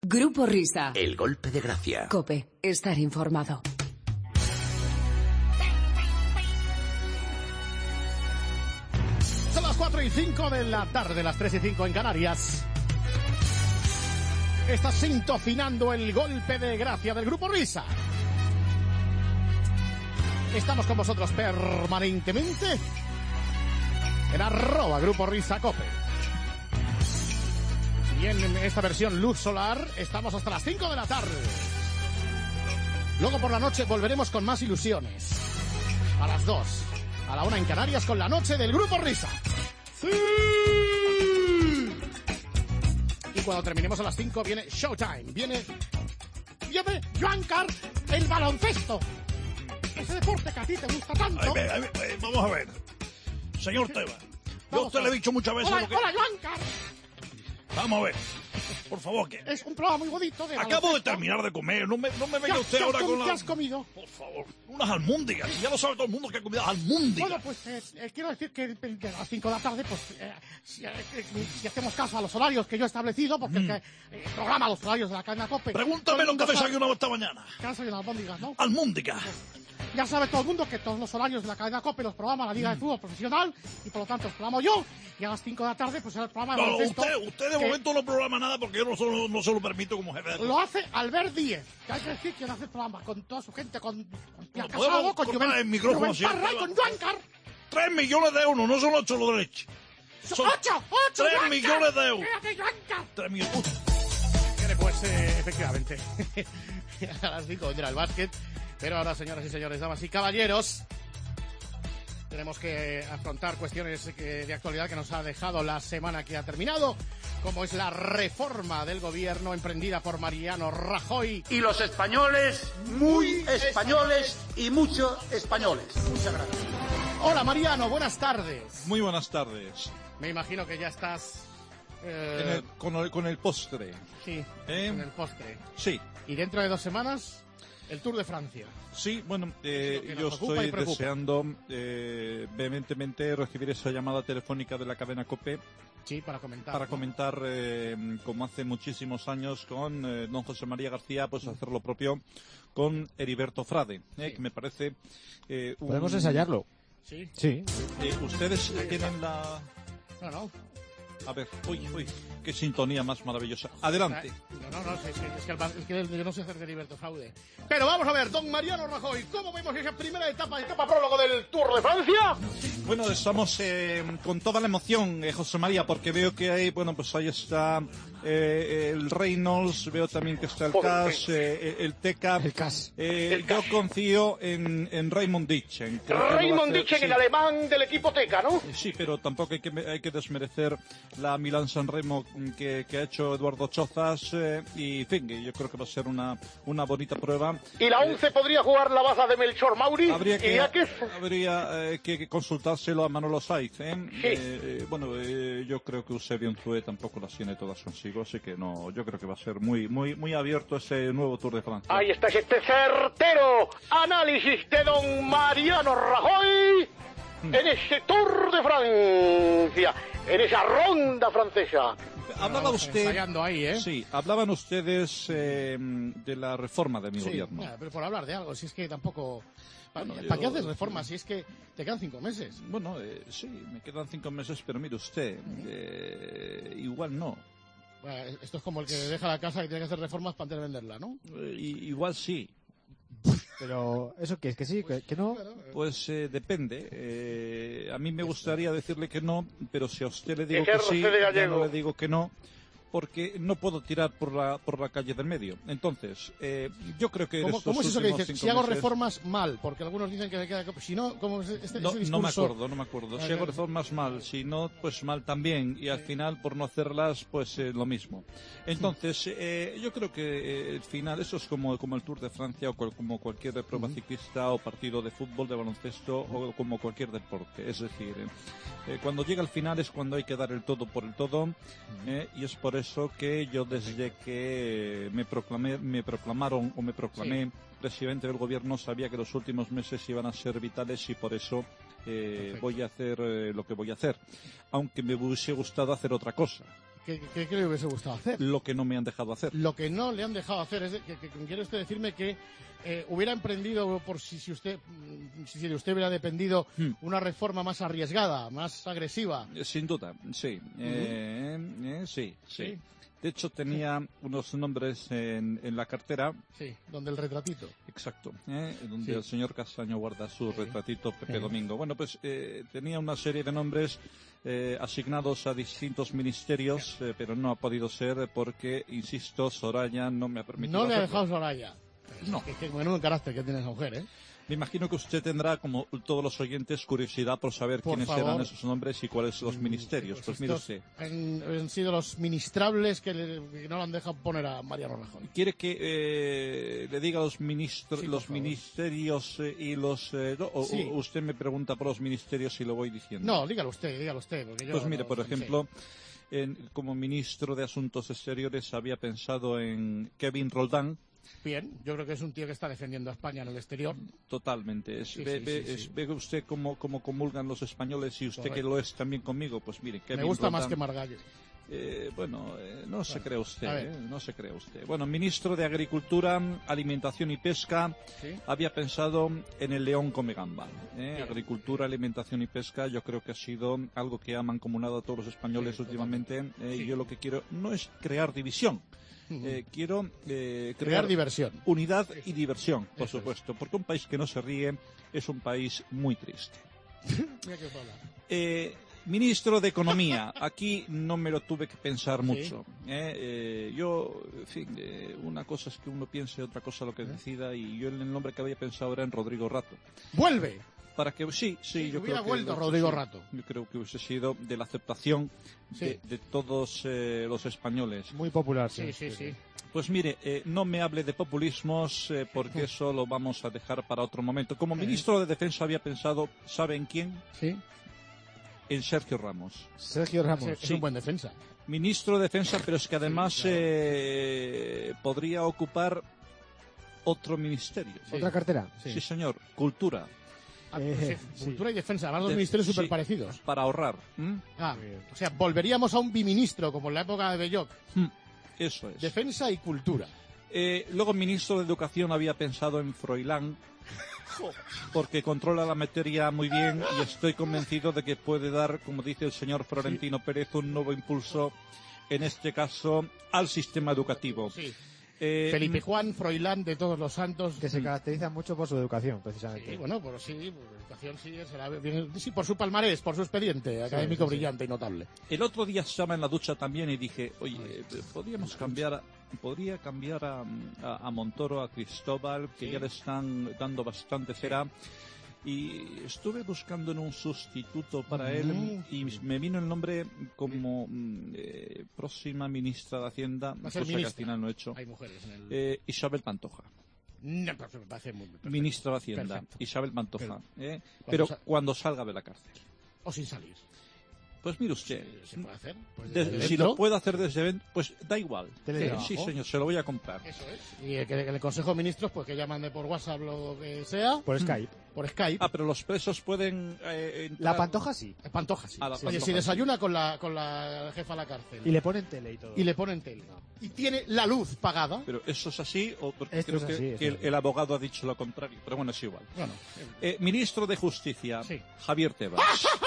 Grupo Risa. El golpe de gracia. COPE. Estar informado. Son las 4:05 de la tarde, las 3:05 en Canarias. Estás sintonizando el golpe de gracia del Grupo Risa. Estamos con vosotros permanentemente en @Grupo Risa Cope. Y en esta versión luz solar estamos hasta las 5 de la tarde. Luego por la noche volveremos con más ilusiones. A las 2, a la 1 en Canarias con la noche del Grupo Risa. ¡Sí! Y cuando terminemos a las 5 viene Showtime. Viene Juancar, el baloncesto. Ese deporte que a ti te gusta tanto. Vamos a ver. Señor Tebas, yo a usted le he dicho muchas veces Hola, lo que... hola, Juancar. Vamos a ver. Por favor, que... Es un programa muy bonito de Acabo baloncesto. de terminar de comer. No me venga usted ahora con la... ¿Qué has comido? Por favor, unas almóndigas. Ya lo sabe todo el mundo que ha comido almóndigas. Bueno, pues quiero decir que a las 5 de la tarde, pues si hacemos caso a los horarios que yo he establecido, porque el programa los horarios de la cadena COPE. Pregúntame lo que ha desayunado esta mañana. ¿Qué han desayunado? Albóndigas, ¿no? Almóndigas. Ya sabe todo el mundo que todos los horarios de la cadena COPE los programa la Liga de Fútbol Profesional y por lo tanto los programo yo. Y a las 5 de la tarde, pues el programa de No, baloncesto. usted de momento no programa nada porque yo no se lo permito como jefe. Lo hace Albert Díez, que hay que decir que hace el programa con toda su gente, con Pierre podemos Casado, con cortar el micrófono Rubén siempre, Parra y con Juancar. 3 millones de euros, no son 8 los de leche. Son 8, 3 millones de euros. Espérate, Juancar. 3 millones. Pues efectivamente, a las 5 vendrá el básquet, pero ahora, señoras y señores, damas y caballeros, tenemos que afrontar cuestiones de actualidad que nos ha dejado la semana que ha terminado, como es la reforma del gobierno emprendida por Mariano Rajoy. Y los españoles, muy españoles y muchos españoles. Muchas gracias. Hola Mariano, buenas tardes. Muy buenas tardes. Me imagino que ya estás... Con el postre. Sí, con el postre. Sí. Y dentro de 2 semanas, el Tour de Francia. Sí, bueno, que yo nos ocupa y estoy preocupa. deseando vehementemente recibir esa llamada telefónica de la cadena COPE Sí, para comentar. para ¿no? comentar, como hace muchísimos años con don José María García, pues hacer lo propio con Heriberto Frade, que me parece... Podemos ensayarlo. Sí. Sí. Ustedes tienen la... No. A ver, uy, qué sintonía más maravillosa. Adelante. No, es que yo no sé hacer de Heriberto Fraude. Pero vamos a ver, don Mariano Rajoy, ¿cómo vemos esa primera etapa prólogo del Tour de Francia? Bueno, estamos con toda la emoción, José María, porque veo que hay, bueno, pues ahí está el Reynolds, veo también que está el CAS, el TECA. El CAS. Yo confío en Raymond Ditchen. Raymond Ditchen, el alemán del equipo TECA, ¿no? Sí, pero tampoco hay que desmerecer la Milán-San Remo que ha hecho Eduardo Chozas y, en fin, yo creo que va a ser una bonita prueba. ¿Y la 11 podría jugar la baza de Melchor Mauri? Habría que consultárselo a Manolo Saiz, yo creo que Eusebio Unzué tampoco las tiene todas consigo, así que no, yo creo que va a ser muy abierto ese nuevo Tour de Francia. Ahí está este certero análisis de don Mariano Rajoy en ese Tour de Francia, en esa ronda francesa. Hablaba usted... Ensayando ahí, ¿eh? Sí, hablaban ustedes de la reforma de mi gobierno. Pero por hablar de algo, si es que tampoco... Bueno, ¿Para qué haces reformas si es que te quedan 5 meses? Bueno, sí, me quedan 5 meses, pero mire usted, igual no. Bueno, esto es como el que deja la casa y tiene que hacer reformas para antes de venderla, ¿no? Igual sí. Pero, ¿eso qué es? ¿Que sí? ¿Que no? Pues depende. A mí me gustaría decirle que no, pero si a usted le digo que sí, ya no le digo que no, porque no puedo tirar por la calle del medio. Entonces, yo creo que... ¿Cómo es eso que dices? Si hago reformas mal, porque algunos dicen que me queda... Si no, ¿cómo es este discurso? No me acuerdo. Si hago reformas mal, si no, pues mal también. Y al final, por no hacerlas, pues lo mismo. Entonces, yo creo que el final, eso es como el Tour de Francia o como cualquier prueba ciclista o partido de fútbol, de baloncesto o como cualquier deporte. Es decir, cuando llega el final es cuando hay que dar el todo por el todo, y es por eso que yo desde que me proclamé presidente del gobierno sabía que los últimos meses iban a ser vitales y por eso voy a hacer lo que voy a hacer, aunque me hubiese gustado hacer otra cosa. ¿Qué le hubiese gustado hacer? Lo que no me han dejado hacer. Lo que no le han dejado hacer es que quiere usted decirme que hubiera emprendido por si usted hubiera dependido una reforma más arriesgada, más agresiva. Sin duda, sí. Sí. Sí. De hecho, tenía unos nombres en la cartera. Sí, donde el retratito. Exacto, donde Sí. el señor Castaño guarda su Sí. retratito Pepe Sí. Domingo. Bueno, pues tenía una serie de nombres asignados a distintos ministerios, pero no ha podido ser porque, insisto, Soraya no me ha permitido No le ha hacerlo. dejado Soraya. No. Que menudo carácter que tiene esa mujer, ¿eh? Me imagino que usted tendrá, como todos los oyentes, curiosidad por saber Por quiénes favor. eran esos nombres y cuáles los ministerios. Pues mire estos usted. han sido los ministrables que no le han dejado poner a Mariano Rajoy. ¿Quiere que le diga los ministros, Sí, por los favor. ministerios y los... Sí. o usted me pregunta por los ministerios y lo voy diciendo? No, dígalo usted. Porque yo Pues mire, no- por no sé. ejemplo, como ministro de Asuntos Exteriores había pensado en Kevin Roldán. Bien, yo creo que es un tío que está defendiendo a España en el exterior. Totalmente. Sí, sí. Ve usted cómo comulgan los españoles y usted Correcto. que lo es también conmigo. Pues mire, Kevin Me gusta Roldán, más que Margallo. no se cree usted, a ver. no se cree usted. Bueno, ministro de Agricultura, Alimentación y Pesca, ¿Sí? había pensado en el león come gamba. Agricultura, alimentación y pesca, yo creo que ha sido algo que ha mancomunado a todos los españoles Sí, últimamente. Sí. Y yo lo que quiero no es crear división. Quiero Crear diversión. unidad y diversión, por Eso es. supuesto, porque un país que no se ríe es un país muy triste. Mira qué pala. Ministro de Economía, aquí no me lo tuve que pensar Sí. mucho. Yo, en fin, una cosa es que uno piense, otra cosa lo que decida, y yo el nombre que había pensado era en Rodrigo Rato. ¡Vuelve! Para que sí, yo hubiera creo que vuelto lo- Rodrigo sí, Rato. Yo creo que hubiese sido de la aceptación Sí. de todos los españoles. Muy popular, Sí, sí. Pues mire, no me hable de populismos porque eso lo vamos a dejar para otro momento. Como ministro de Defensa había pensado, ¿sabe en quién? Sí. En Sergio Ramos. Sergio Ramos. Es Sí. un buen defensa. Ministro de Defensa, pero es que además Sí, claro. podría ocupar otro ministerio. Sí. ¿Otra cartera? Sí, señor. Cultura. Sí, Cultura y defensa, además dos De- ministerios sí, súper parecidos. Para ahorrar. ¿m? Ah, o sea, volveríamos a un biministro como en la época de Belloc. Eso es. Defensa y cultura. Luego, ministro de Educación había pensado en Froilán, porque controla la materia muy bien y estoy convencido de que puede dar, como dice el señor Florentino Pérez, un nuevo impulso, en este caso, al sistema educativo. Sí. Eh, Felipe Juan Froilán de Todos los Santos. Que se caracteriza mucho por su educación, precisamente. Sí, bueno, por educación sí, por su palmarés, por su expediente académico brillante y notable. El otro día estaba en la ducha también y dije, oye, podría cambiar a Montoro, a Cristóbal, que Sí. ya le están dando bastante cera. Y estuve buscando en un sustituto para él y me vino el nombre como próxima ministra de Hacienda, Va a cosa ser que al ministra. final no he hecho. Hay mujeres en el... Isabel Pantoja, No, pero me parece muy perfecto. ministra de Hacienda, Perfecto. Isabel Pantoja. Pero- Pero sa- cuando salga de la cárcel. O sin salir. Pues mire usted, ¿Se puede hacer? Pues si dentro. lo puedo hacer desde dentro, pues da igual. Teletrabajo. Sí, señor, se lo voy a comprar. Eso es. Y que el Consejo de Ministros, pues que ya mande por WhatsApp lo que sea, Por Skype. por Skype. Ah, pero los presos pueden entrar... La Pantoja sí. Pantoja, sí. Ah, la Oye, Pantoja, si desayuna con la jefa a la cárcel Y le ponen tele y todo. y le ponen tele y tiene la luz pagada, Pero eso es así, o porque Esto creo es que, así, que esto es el abogado ha dicho lo contrario. Pero bueno, es igual. bueno, Ministro de Justicia, Sí. Javier Tebas.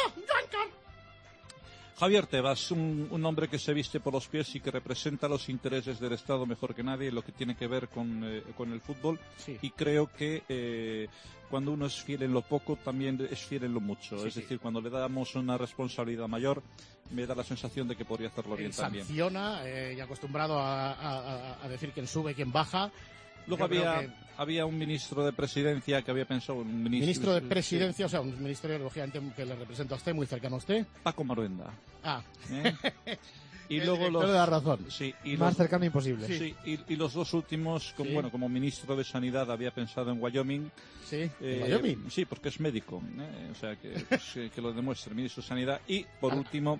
Javier Tebas, un hombre que se viste por los pies y que representa los intereses del Estado mejor que nadie en lo que tiene que ver con el fútbol. sí. Y creo que cuando uno es fiel en lo poco, también es fiel en lo mucho. Sí, es sí. decir, cuando le damos una responsabilidad mayor, me da la sensación de que podría hacerlo bien Él también. sanciona, y acostumbrado a decir quién sube, quién baja. Luego Yo creo había un ministro de Presidencia que había pensado en un Ministro de sí, Presidencia, o sea, un ministerio, lógicamente, que le representa a usted, muy cercano a usted. Paco Maruenda. Ah, ¿eh? Y el luego director le da razón. sí, y Más los, cercano imposible. sí, y los dos últimos, Sí. como ministro de Sanidad había pensado en Wyoming. Sí, Eh, Wyoming. Sí, porque es médico, o sea, que lo demuestre el ministro de Sanidad. Y, por último,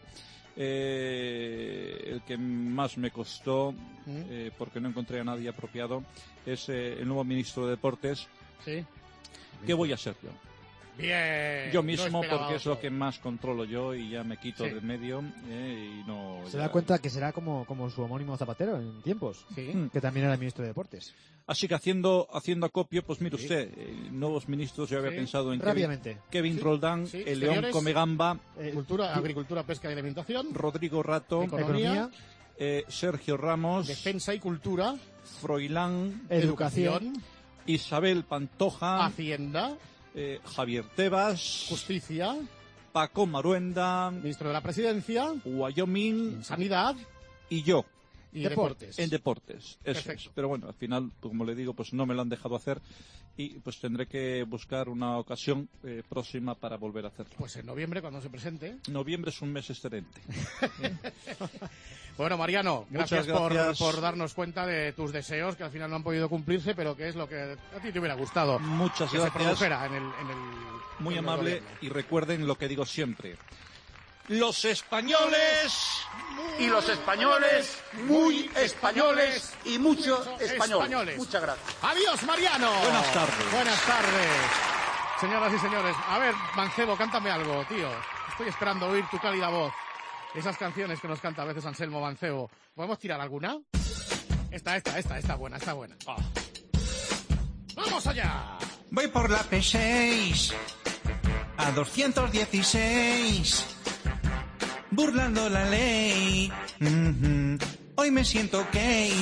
el que más me costó, porque no encontré a nadie apropiado, es el nuevo ministro de Deportes. Sí. ¿Qué voy a ser yo? Bien. Yo no mismo, esperaba porque es otro. lo que más controlo yo y ya me quito Sí. del medio y no... Se ya- da cuenta que será como su homónimo Zapatero en tiempos, Sí. que también era ministro de Deportes. Así que haciendo acopio, pues mire Sí. usted, nuevos ministros, yo había Sí. pensado en Rápidamente. Kevin Sí. Roldán, Sí. el León Exteriores. Come Gamba, Cultura, agricultura, pesca y alimentación. Rodrigo Rato, Economía. Sergio Ramos, Defensa y cultura. Froilán, Educación. Isabel Pantoja, Hacienda. Javier Tebas, Justicia. Paco Maruenda, Ministro de la Presidencia. Wyoming Sanidad. y yo. Y Deportes. deportes. En deportes, eso Perfecto. es. Pero bueno, al final, pues, como le digo, pues no me lo han dejado hacer y pues tendré que buscar una ocasión próxima para volver a hacerlo. Pues en noviembre, cuando se presente. Noviembre es un mes excelente. Bueno, Mariano, Muchas gracias. gracias. Por darnos cuenta de tus deseos, que al final no han podido cumplirse, pero que es lo que a ti te hubiera gustado. Muchas que se gracias. produjera en el Muy en el amable gobierno. y recuerden lo que digo siempre. Los españoles Y los españoles, muy españoles y muchos españoles. Muchas gracias. Adiós, Mariano. Buenas tardes. Buenas tardes. Señoras y señores, a ver, Mancebo, cántame algo, tío. Estoy esperando oír tu cálida voz. Esas canciones que nos canta a veces Anselmo Mancebo. ¿Podemos tirar alguna? Esta buena, está buena. ¡Vamos allá! Voy por la P6 a 216, burlando la ley. Hoy me siento ok.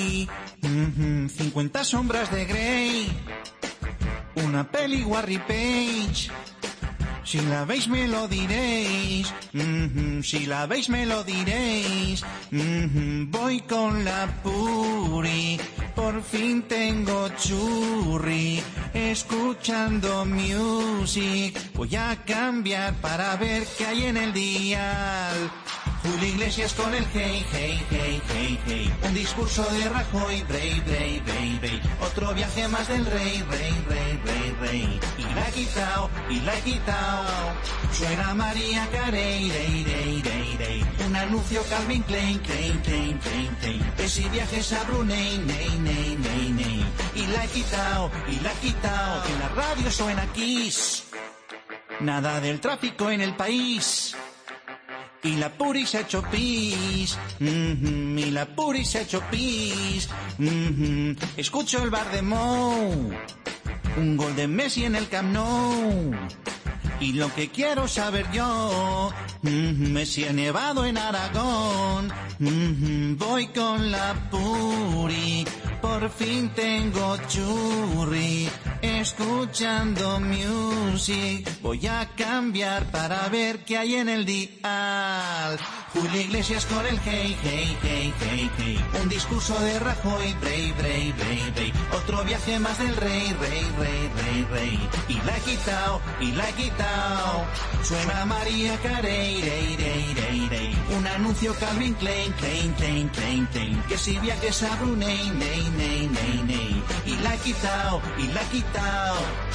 50 sombras de Grey, una peli Warry Page. Si la veis me lo diréis. Si la veis me lo diréis. Voy con la Puri, por fin tengo churri, escuchando music. Voy a cambiar para ver qué hay en el dial. Julio Iglesias con el hey, hey, hey, hey, hey. Un discurso de Rajoy, brey, brey, brey, brey. Otro viaje más del rey, rey, rey, rey, rey. Y la he quitado. Suena María Carey, rey, rey, rey, rey. Un anuncio Calvin Klein, Klein, Klein, Klein, Klein. Que si viajes a Brunei, ney, ney, ney, ney. Y la he quitado. Que en la radio suena Kiss. Nada del tráfico en el país. Y la Puri se ha hecho pis. Y la Puri se ha hecho pis. Escucho el bar de Mou. Un gol de Messi en el Camp Nou. Y lo que quiero saber yo, Messi ha nevado en Aragón. Voy con la Puri, por fin tengo churri, escuchando music. Voy a cambiar para ver qué hay en el dial. Julio Iglesias con el hey, hey, hey, hey, hey. Un discurso de Rajoy, brey, brey, brey, brey. Otro viaje más del rey, rey, rey, rey, rey. Y la he quitado. Suena María Carey, rey, rey, rey, rey. Un anuncio Calvin Klein, Klein, Klein, Klein, Klein. Que si viajes a Brunei, ney, ney, ney, ney. Y la he quitado. La he quitado,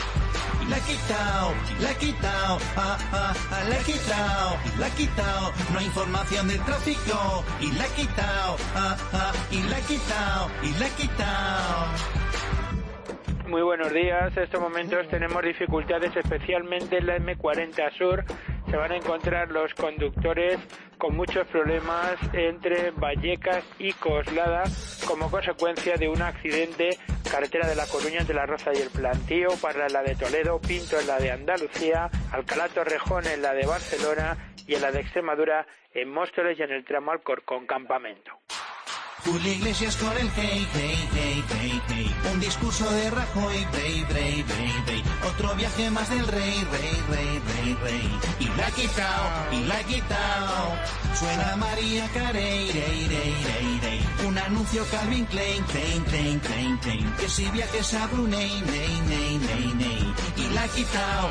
la he quitado. No hay información del tráfico. Y la he quitado, la he quitado. Muy buenos días. En estos momentos tenemos dificultades, especialmente en la M40 Sur. Se van a encontrar los conductores con muchos problemas entre Vallecas y Coslada como consecuencia de un accidente carretera de La Coruña entre La Roza y el Plantío, para la de Toledo, Pinto en la de Andalucía, Alcalá Torrejón en la de Barcelona y en la de Extremadura en Móstoles y en el tramo Alcorcón Campamento. Julio Iglesias con el hey, hey, hey, hey, hey. Un discurso de Rajoy, brey, brey, brey, brey. Otro viaje más del rey, rey, rey, rey, rey. Y la he quitado. Suena María Carey, rey, rey, rey, rey. Un anuncio Calvin Klein, Klein, Klein, Klein, Klein. Que si viajes a Brunei, ney, ney, ney, ney. Y la he quitado.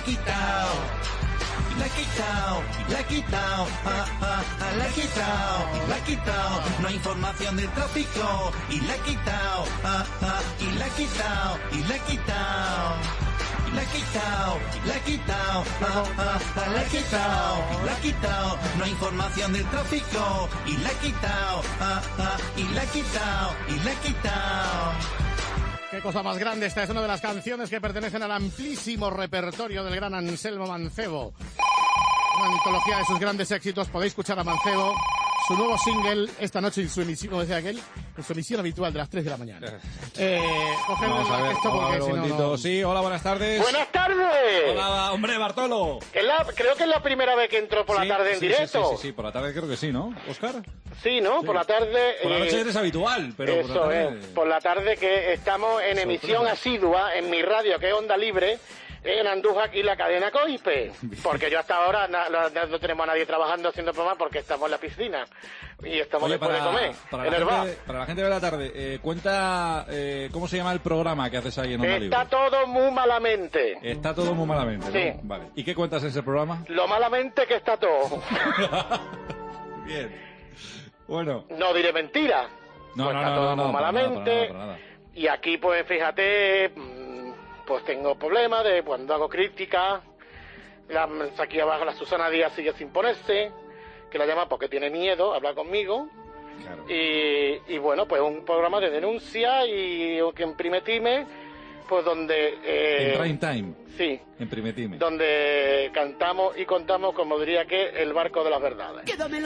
La he quitado. No hay información del tráfico. Y la he quitado. No hay información del tráfico. Y la he quitado. Qué Qué cosa más grande, esta es una de las canciones que pertenecen al amplísimo repertorio del gran Anselmo Mancebo. Una antología de sus grandes éxitos. Podéis escuchar a Mancebo, su nuevo single, esta noche en su emisión, como decía aquel, en su emisión habitual de las 3 de la mañana. Coged Vamos a ver, esto porque si no... Sí, hola, buenas tardes. Buenas tardes. Hola, hombre, Bartolo. Creo que es la primera vez que entro por la tarde en directo. Sí, por la tarde creo que sí, ¿no, Óscar? Sí, ¿no? Sí. Por la tarde... Por la noche eres habitual, pero eso por la tarde... por la tarde que estamos en emisión asidua en mi radio, que es Onda Libre, en Andújar y la cadena COIPE. Porque yo hasta ahora no tenemos a nadie trabajando haciendo programas porque estamos en la piscina. Y estamos Oye, después de comer, en el bar. para la gente de la tarde, cuenta cómo se llama el programa que haces ahí en Onda Libre. Está todo muy malamente. Está todo muy malamente, ¿no? Sí. Vale. ¿Y qué cuentas en ese programa? Lo malamente que está todo. Bien. Bueno. No diré mentira. No, Está todo muy malamente. para nada. Y aquí, pues, fíjate, pues tengo problemas de cuando hago crítica. Aquí abajo la Susana Díaz sigue sin ponerse, que la llama porque tiene miedo a hablar conmigo. Claro. Y bueno, pues un programa de denuncia y que en Primetime, pues donde... en Prime Time. Sí. En Primetime. Donde cantamos y contamos, como diría que, el barco de las verdades.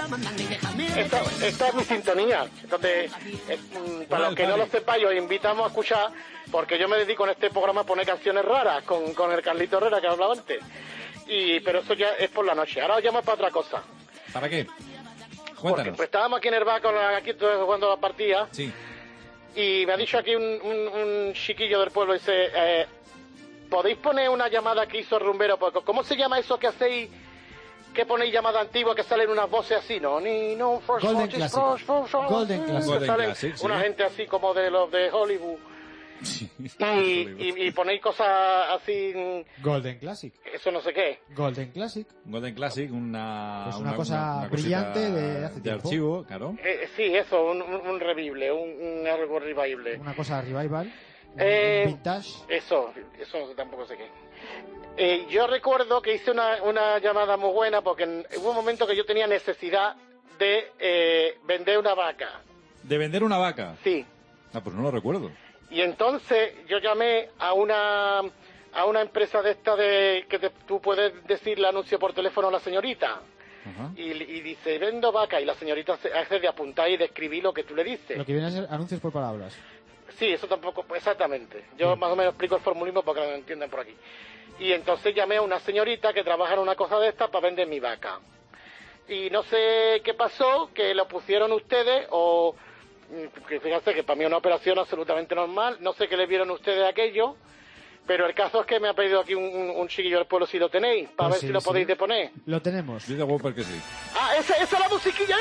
Esta es mi sintonía, donde, para los que no lo sepáis, os invitamos a escuchar, porque yo me dedico en este programa a poner canciones raras con el Carlito Herrera que hablaba antes. Pero eso ya es por la noche. Ahora os llamo para otra cosa. ¿Para qué? Porque Cuéntanos. pues, estábamos aquí en el bar, aquí estoy jugando la partida. Sí. Y me ha dicho aquí un chiquillo del pueblo, dice, ¿podéis poner una llamada que hizo Rumbero? Porque, ¿cómo se llama eso que hacéis, que ponéis llamada antigua, que salen unas voces así, no? Golden Classic. Golden Classic. Golden Salen Classic, sí. una gente así como de los de Hollywood. Sí. Y ponéis cosas así, Golden Classic. eso no sé qué. Golden Classic. Golden Classic, Pues una cosa cosita brillante de hace de tiempo. archivo, claro. Sí, eso, un revible, un algo revible. Una cosa revival. Eh, Vintage. Eso tampoco sé qué. Yo recuerdo que hice una llamada muy buena porque hubo un momento que yo tenía necesidad de vender una vaca. ¿De vender una vaca? Sí. Ah, pues no lo recuerdo. Y entonces yo llamé a una empresa de esta tú puedes decirle anuncio por teléfono a la señorita. Ajá. Y dice, vendo vaca. Y la señorita hace de apuntar y de escribir lo que tú le dices. Lo que viene a ser anuncios por palabras. Sí, eso tampoco, exactamente. Yo más o menos explico el formulismo para que lo entiendan por aquí. Y entonces llamé a una señorita que trabaja en una cosa de estas para vender mi vaca. Y no sé qué pasó, que lo pusieron ustedes o... que fíjate que para mí es una operación absolutamente normal. No sé qué le vieron ustedes aquello, pero el caso es que me ha pedido aquí un chiquillo del pueblo si lo tenéis, para Pues ver sí, si lo podéis sí. deponer. Lo tenemos. Dice Whopper que sí. Ah, esa es la musiquilla,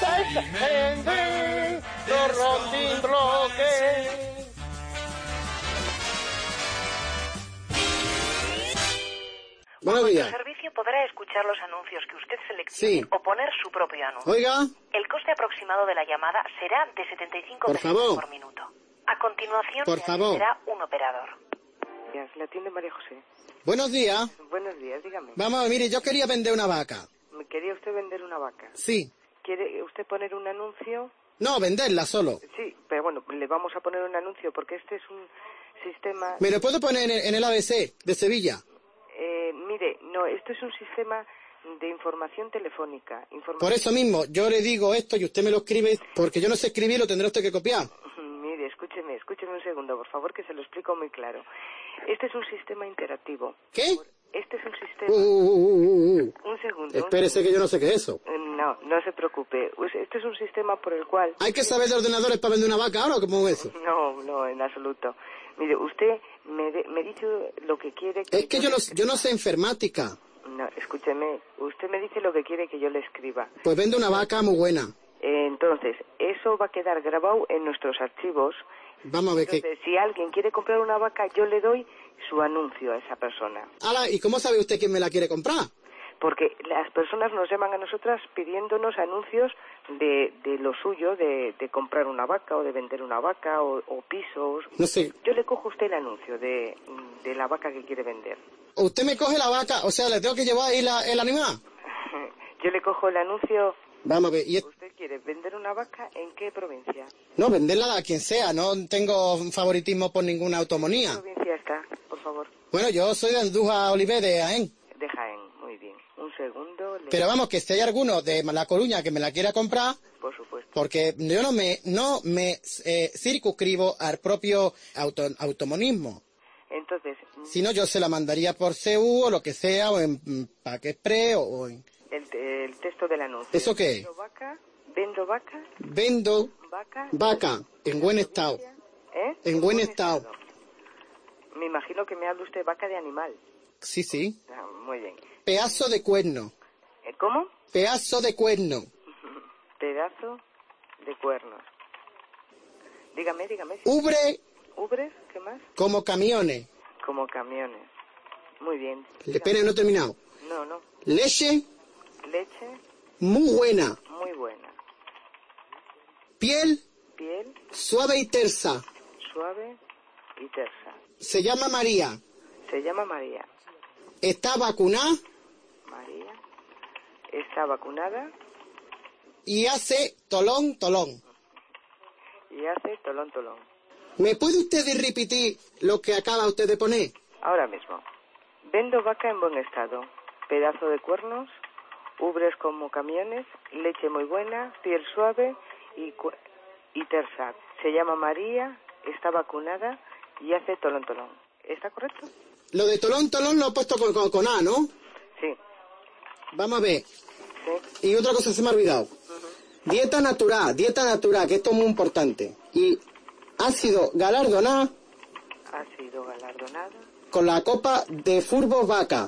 esa. Rondín bloque. Buenos días. El servicio podrá escuchar los anuncios que usted Sí. seleccione o poner su propio anuncio. Oiga, El coste aproximado de la llamada será de 75 Por pesos favor. por minuto. A continuación, Por le favor. atenderá un operador. La atiende María José. buenos días. Buenos días, dígame. Vamos a ver, mire, yo quería vender una vaca. ¿Me quería usted vender una vaca? Sí. ¿Quiere usted poner un anuncio? No, venderla solo. Sí, pero bueno, le vamos a poner un anuncio porque este es un sistema... ¿Me lo puedo poner en el ABC de Sevilla? Mire, no, esto es un sistema de información telefónica. Por eso mismo, yo le digo esto y usted me lo escribe, porque yo no sé escribir, lo tendrá usted que copiar. Mire, escúcheme un segundo, por favor, que se lo explico muy claro. Este es un sistema interactivo. ¿Qué? Este es un sistema... Un segundo. Espérese que yo no sé qué es eso. No, no se preocupe. Este es un sistema por el cual... ¿Hay que saber de ordenadores para vender una vaca ahora o cómo es eso? No, en absoluto. Mire, usted me dice lo que quiere... Es que yo no sé informática. No, escúcheme. Usted me dice lo que quiere que yo le escriba. Pues vende una vaca muy buena. Entonces, eso va a quedar grabado en nuestros archivos. Vamos a ver qué... Entonces, si alguien quiere comprar una vaca, yo le doy su anuncio a esa persona. Ala, ¿y cómo sabe usted quién me la quiere comprar? Porque las personas nos llaman a nosotras pidiéndonos anuncios de lo suyo, de comprar una vaca o de vender una vaca o pisos. No sé. Yo le cojo a usted el anuncio de la vaca que quiere vender. ¿Usted me coge la vaca? O sea, ¿le tengo que llevar ahí el animal? Yo le cojo el anuncio... Vamos a ver, ¿y ¿Usted quiere? ¿Vender una vaca en qué provincia? No, venderla a quien sea, no tengo favoritismo por ninguna automonía. ¿En qué provincia está, por favor? Bueno, yo soy de Andújar Oliver, de Jaén. De Jaén, muy bien. Un segundo. Pero vamos, que si hay alguno de La Coruña que me la quiera comprar, por supuesto. Porque yo no me circunscribo al propio automonismo. Entonces... Si no, yo se la mandaría por CU o lo que sea, o en Pack Express o en... El texto del anuncio. ¿Eso qué es? Vendo vaca. Vendo vaca en buen estado. ¿Eh? En buen estado. Me imagino que me habla usted vaca de animal. Sí, sí. Ah, muy bien. Pedazo de cuerno. ¿Cómo? Pedazo de cuerno. Pedazo de cuernos. Dígame. ¿Ubres? ¿Qué más? Como camiones. Como camiones. Muy bien. Espera, no he terminado. No. Leche. Leche. Muy buena. Muy buena. Piel. Suave y tersa. Se llama María. Está vacunada. Está vacunada. Y hace tolón. ¿Me puede usted repetir lo que acaba usted de poner? Ahora mismo. Vendo vaca en buen estado. Pedazo de cuernos. Ubres como camiones. Leche muy buena. Piel suave y tersa. Se llama María. Está vacunada. Y hace tolón. ¿Está correcto? Lo de tolón lo he puesto con A, ¿no? Sí. Vamos a ver. Sí. Y otra cosa se me ha olvidado. Dieta natural, que esto es muy importante. Y ha sido galardonada con la Copa de Fútbol Vaca.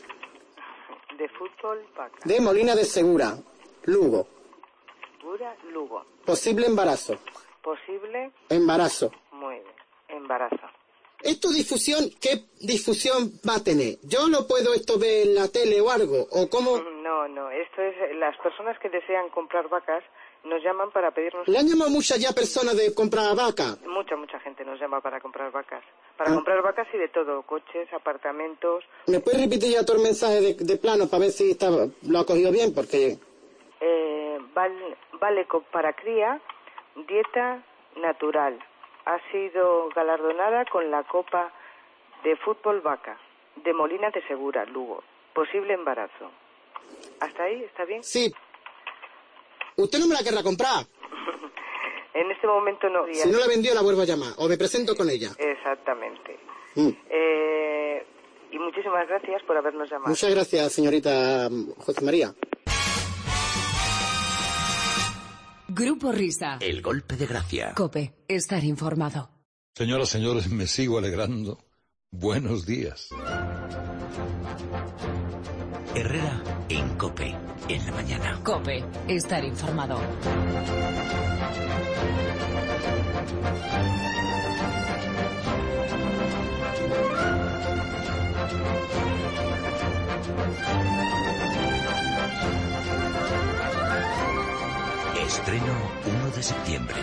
De Molina de Segura, Lugo. Lugo. Posible embarazo. Embarazo. Muy bien. Embarazo. ¿Esto difusión, qué difusión va a tener? ¿Yo lo puedo ver en la tele o algo? ¿O cómo? No. Esto es las personas que desean comprar vacas nos llaman para pedirnos... ¿Le han llamado muchas ya personas de comprar vacas? Mucha gente nos llama para comprar vacas. Para comprar vacas y de todo. Coches, apartamentos... ¿Me puedes repetir ya todo el mensaje de plano para ver si lo ha cogido bien? Porque... vale para cría, dieta natural. Ha sido galardonada con la Copa de Fútbol Vaca de Molina de Segura, Lugo. Posible embarazo. ¿Hasta ahí? ¿Está bien? Sí. ¿Usted no me la querrá comprar? En este momento no. Si no la vendió, la vuelvo a llamar. O me presento con ella. Exactamente. Y muchísimas gracias por habernos llamado. Muchas gracias, señorita José María. Grupo Risa. El golpe de gracia. COPE. Estar informado. Señoras, señores, me sigo alegrando. Buenos días. Herrera en COPE. En la mañana. COPE. Estar informado. Estreno 1 de septiembre.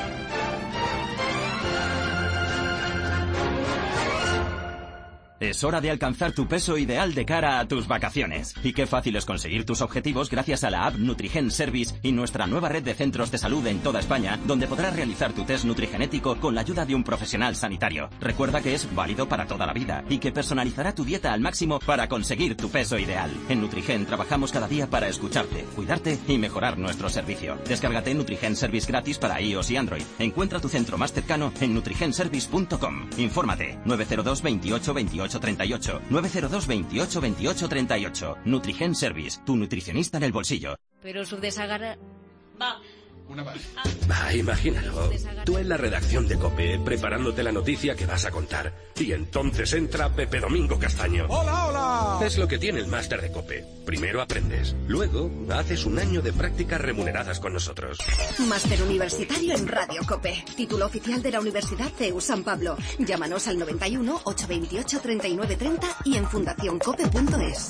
Es hora de alcanzar tu peso ideal de cara a tus vacaciones. Y qué fácil es conseguir tus objetivos gracias a la app Nutrigen Service y nuestra nueva red de centros de salud en toda España, donde podrás realizar tu test nutrigenético con la ayuda de un profesional sanitario. Recuerda que es válido para toda la vida y que personalizará tu dieta al máximo para conseguir tu peso ideal. En Nutrigen trabajamos cada día para escucharte, cuidarte y mejorar nuestro servicio. Descárgate Nutrigen Service gratis para iOS y Android. Encuentra tu centro más cercano en nutrigenservice.com. Infórmate 902 28 28 38 902 28 28 38. Nutrigen Service, tu nutricionista en el bolsillo. Pero su desagrado... Va. Una más. Va, imagínalo. Tú en la redacción de COPE, preparándote la noticia que vas a contar. Y entonces entra Pepe Domingo Castaño. ¡Hola! Es lo que tiene el máster de COPE. Primero aprendes. Luego, haces un año de prácticas remuneradas con nosotros. Máster universitario en Radio COPE. Título oficial de la Universidad CEU San Pablo. Llámanos al 91 828 3930 y en fundacioncope.es.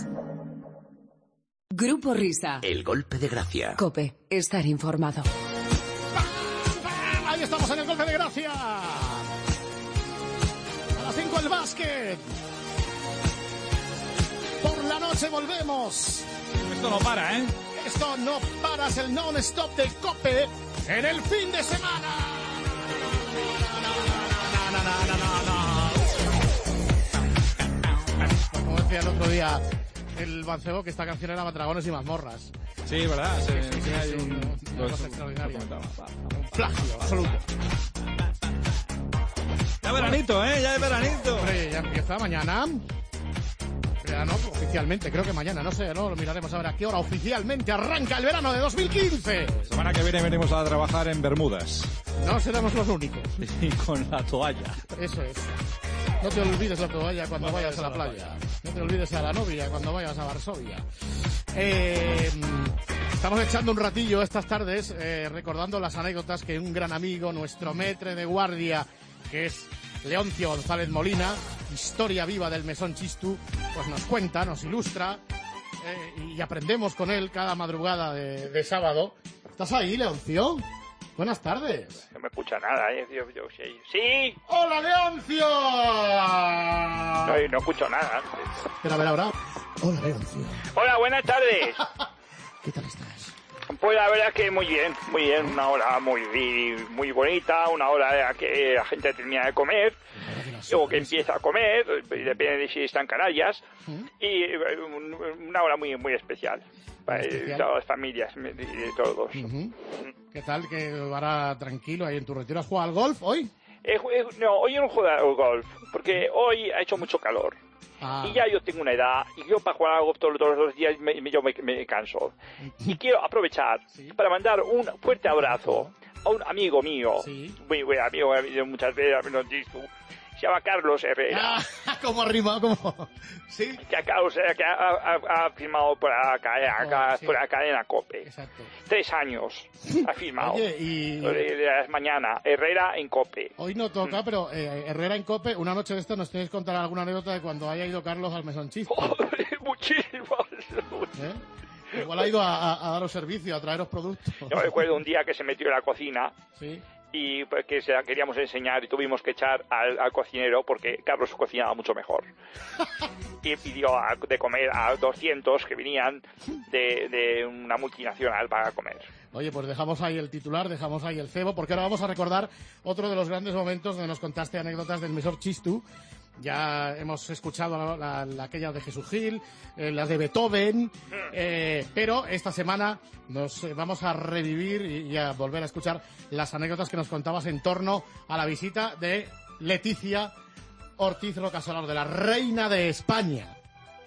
Grupo Risa. El golpe de gracia. COPE. Estar informado. Ahí estamos en el golpe de gracia. A las 5 el básquet. Por la noche volvemos. Esto no para, ¿eh? Esto no paras, el non-stop de COPE en el fin de semana. Como decía el otro día el Mancebo, que esta canción era Dragones y mazmorras. Sí, ¿verdad? Sí, hay una cosa extraordinaria. Un plagio absoluto. Ya veranito, ya es veranito. Hombre, ya empieza mañana. Ya no, oficialmente, creo que mañana, no sé, ¿no? Lo miraremos a ver a qué hora oficialmente arranca el verano de 2015. La semana que viene venimos a trabajar en Bermudas. No seremos los únicos. Y con la toalla. Eso es. No te olvides la toalla cuando vayas a la playa. No te olvides a la novia cuando vayas a Varsovia. Estamos echando un ratillo estas tardes recordando las anécdotas que un gran amigo, nuestro maître de guardia, que es Leoncio González Molina, historia viva del Mesón Chistu, pues nos cuenta, nos ilustra y aprendemos con él cada madrugada de sábado. ¿Estás ahí, Leoncio? Buenas tardes. No me escucha nada, ¿Sí? ¡Hola, Leoncio! No escucho nada. Espera, a ver ahora. Hola, Leoncio. Hola, buenas tardes. ¿Qué tal estás? Pues la verdad es que muy bien, una hora muy bonita, una hora en la que la gente termina de comer, o que empieza a comer, depende de si está en Canarias, y una hora muy especial para todas las familias y de todos. ¿Qué tal? ¿Que hará tranquilo ahí en tu retiro? ¿Has jugado al golf hoy? No, hoy no he jugado al golf, porque hoy ha hecho mucho calor. Y ya yo tengo una edad, y yo para jugar al golf todos los días yo me canso. Y quiero aprovechar para mandar un fuerte abrazo a un amigo mío, muy buen amigo de muchas veces, se llama Carlos Herrera. ¿Cómo arriba? ¿Cómo? ¿Sí? Que ha firmado por la cadena COPE. Exacto. 3 años ha firmado. Oye, y... mañana, Herrera en COPE. Hoy no toca, pero Herrera en COPE, una noche de esto nos tenéis que contar alguna anécdota de cuando haya ido Carlos al Mesón Chistu. Muchísimas. Igual ha ido a daros servicio, a traeros productos. Yo recuerdo un día que se metió en la cocina. Sí. Y que se la queríamos enseñar y tuvimos que echar al cocinero porque Carlos cocinaba mucho mejor. Y pidió de comer a 200 que venían de una multinacional para comer. Oye, pues dejamos ahí el titular, dejamos ahí el cebo, porque ahora vamos a recordar otro de los grandes momentos donde nos contaste anécdotas del Mesón Chistu. Ya hemos escuchado aquellas de Jesús Gil, las de Beethoven, pero esta semana nos vamos a revivir y a volver a escuchar las anécdotas que nos contabas en torno a la visita de Leticia Ortiz Rocasolar, de la reina de España.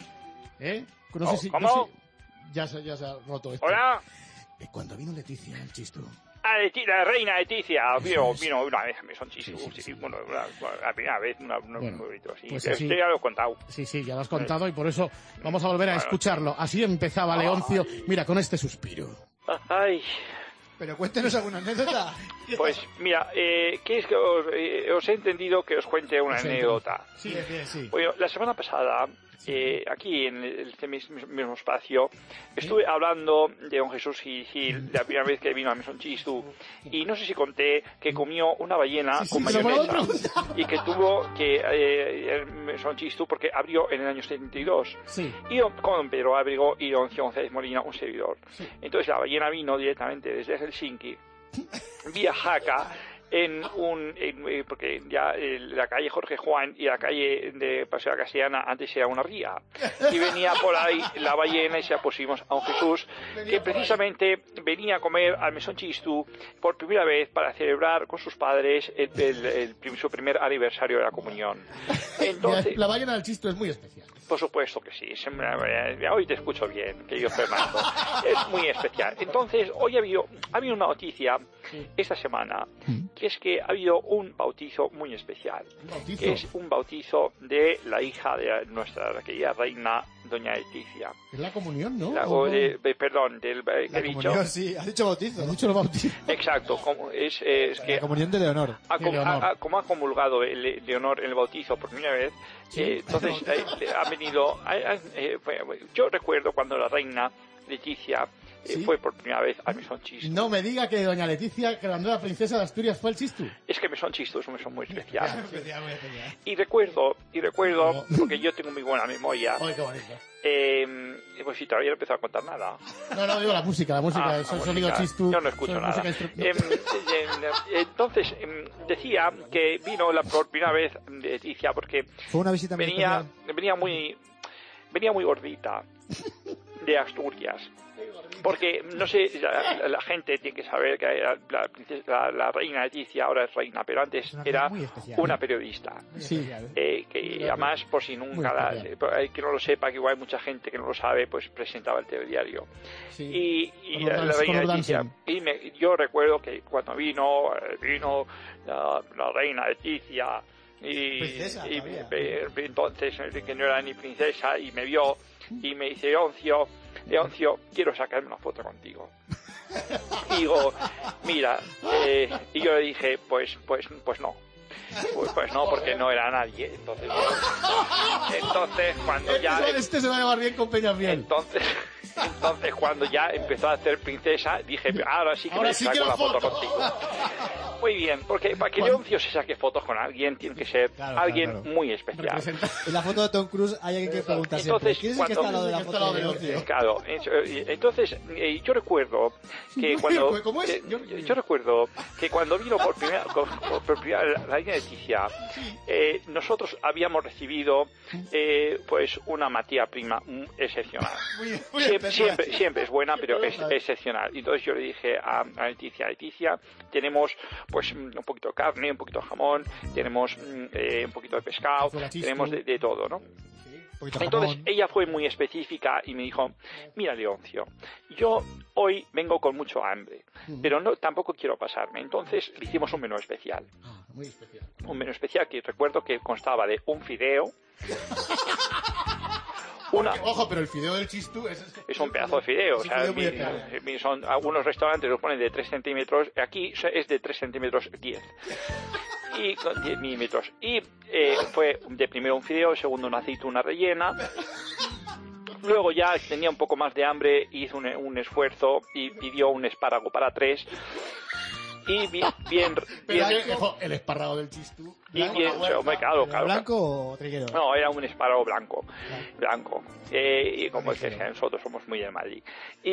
No sé si, ¿Cómo? No sé, ya se ha roto esto. Hola. Cuando vino Leticia al Chistu. La reina Leticia vino una vez a Mesón Chistu. Bueno, la primera vez, pues esto ya lo he contado. Sí, ya lo has contado y por eso vamos a volver a escucharlo. Así empezaba Leoncio, mira, con este suspiro. Ay. Pero cuéntenos alguna anécdota. Pues mira, ¿qué es que os he entendido que os cuente una anécdota? Sí. Bueno, la semana pasada, aquí en este mismo espacio, estuve hablando de don Jesús Gil, la primera vez que vino a Mesón Chistu, y no sé si conté que comió una ballena con mayonesa y que tuvo que el Mesón Chistu porque abrió en el año 72. Sí. Y con don Pedro Ábrego y don González Molina, un servidor. Sí. Entonces la ballena vino directamente desde Helsinki, vía Jaca, porque ya la calle Jorge Juan y la calle de Paseo de la Castellana antes era una ría, y venía por ahí la ballena y se la pusimos a un Jesús que precisamente venía a comer al Mesón Chistu por primera vez para celebrar con sus padres su primer aniversario de la comunión. Entonces, la ballena del Chistu es muy especial. Por supuesto que sí. Hoy te escucho bien, querido Fernando. Es muy especial. Entonces, hoy ha habido una noticia esta semana, que es que ha habido un bautizo muy especial. Que es un bautizo de la hija de nuestra querida reina, doña Leticia. Es la comunión, ¿no? Perdón, ¿qué he dicho? Comunión, sí, has dicho bautizo. Has dicho el bautizo. Exacto, es que la comunión de Leonor. Como ha comulgado Leonor en el bautizo por primera vez, entonces ha venido... yo recuerdo cuando la reina Leticia fue por primera vez a Mesón Chistu. No me diga que doña Leticia, que la nueva princesa de Asturias, fue al Chistu. Es que Mesón Chistu es un mesón muy especial. Y recuerdo, porque yo tengo muy buena memoria. ¡Ay, qué bonito! Pues sí, todavía no he empezado a contar nada. No, digo la música, son sonido Chistu. Yo no escucho nada. Entonces, decía que vino por primera vez Leticia porque fue una visita venía muy gordita de Asturias. Porque, no sé, la gente tiene que saber que la reina Leticia ahora es reina, pero antes era una periodista. Sí. Que además, por si nunca, que no lo sepa, que igual hay mucha gente que no lo sabe, pues presentaba el telediario. Sí. Y la reina Leticia. Yo recuerdo que cuando vino la reina Leticia, entonces que no era ni princesa, y me vio y me dice: Leoncio, quiero sacarme una foto contigo. Y digo, mira, y yo le dije, pues no. Pues no, porque no era nadie. Entonces cuando ya... Este se va a llevar bien con Peñafiel. Entonces cuando ya empezó a hacer princesa, dije, ahora sí que me saco la foto contigo. Muy bien, porque para que Leoncio se saque fotos con alguien tiene que ser alguien muy especial. En la foto de Tom Cruise hay alguien que preguntarse, ¿quién es el que está al lado de la foto de Leoncio? Claro, entonces yo recuerdo que cuando vino por primera la reina Leticia, nosotros habíamos recibido pues una materia prima excepcional. Siempre es buena, pero es excepcional. Entonces yo le dije a Leticia, tenemos pues un poquito de carne, un poquito de jamón, tenemos un poquito de pescado, tenemos de todo, ¿no? Entonces ella fue muy específica y me dijo: mira, Leoncio, yo hoy vengo con mucho hambre, pero tampoco quiero pasarme. Entonces le hicimos un menú especial. Muy especial. Un menú especial que recuerdo que constaba de un fideo. Ojo, pero el fideo del Chistu es un pedazo de fideo. O sea, son, algunos restaurantes lo ponen de 3 centímetros, aquí es de 3 centímetros 10. Y con 10 milímetros. Y fue de primero un fideo, segundo una aceituna rellena. Luego ya tenía un poco más de hambre, hizo un esfuerzo y pidió un espárrago para 3. Y bien el espárrago del Chistu. Y bien, claro. ¿Blanco o triguero? No, era un espárrago blanco. Y como es que nosotros somos muy de Madrid.